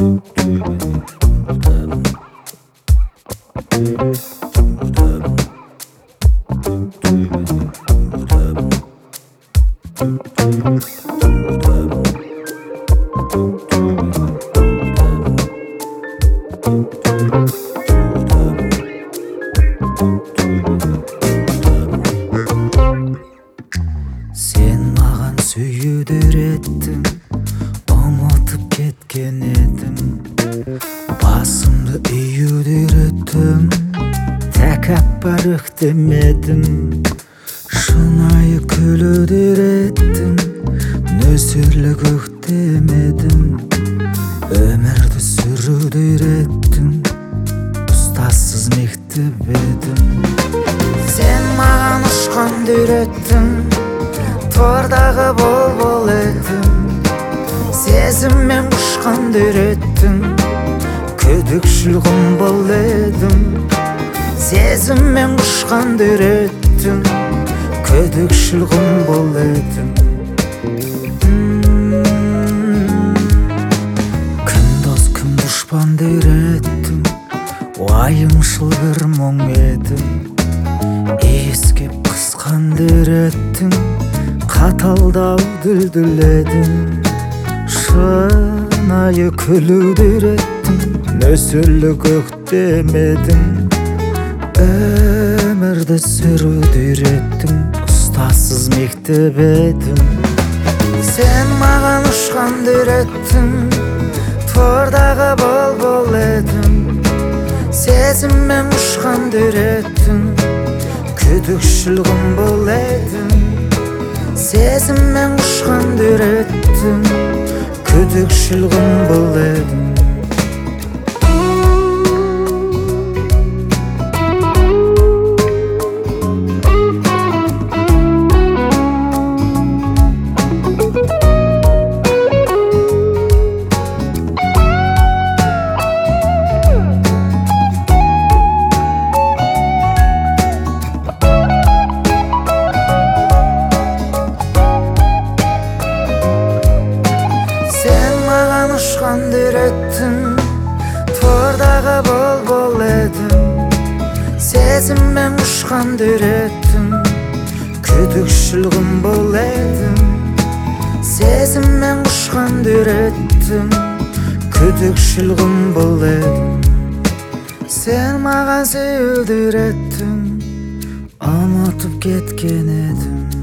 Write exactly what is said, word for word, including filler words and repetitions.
Sen mаған сүйүдүр еттің, ұмытып кеткен едім. Басымды үйүдүр еттің, тәкаппар өктемедім. Шынайы күлүдүр еттің, нөсерлік өктемедім. Өмірді сүрүдүр еттің, ұстассыз мектеп едім. Sen маған ұшқанды үйреттің, тордағы бол-бол едің. Сезіммен ұшқанды үйреттің, күдікшіл құмбыл едім. Сезіммен ұшқанды үйреттің, күдікшіл құмбыл едім. Күн дос, күн дұшпанды үйреттің, уайымшыл бір мұң едім. Ескеп қысқанды үйреттің, қаталдау дүлдүледің. Шынайы күлуді үйреттің, нөсерлік өктемедің. Өмірді сүруді үйреттің, ұстассыз мектеп едің. Sen маған ұшқанды үйреттің, тордағы бол-бол едің. Сезіммен ұшқанды үйреттің, күдікшіл құмбыл едің. Сезіммен ұшқанды үйреттің, күдікшіл құмбыл едің. Ұшқанды үйреттің, тордағы бол-бол едің. Сезіммен ұшқанды үйреттің, күдікшіл құмбыл едің. Сезіммен ұшқанды үйреттің, күдікшіл құмбыл едің. Sen маған сүюді үйреттің, ұмытып кеткен едім.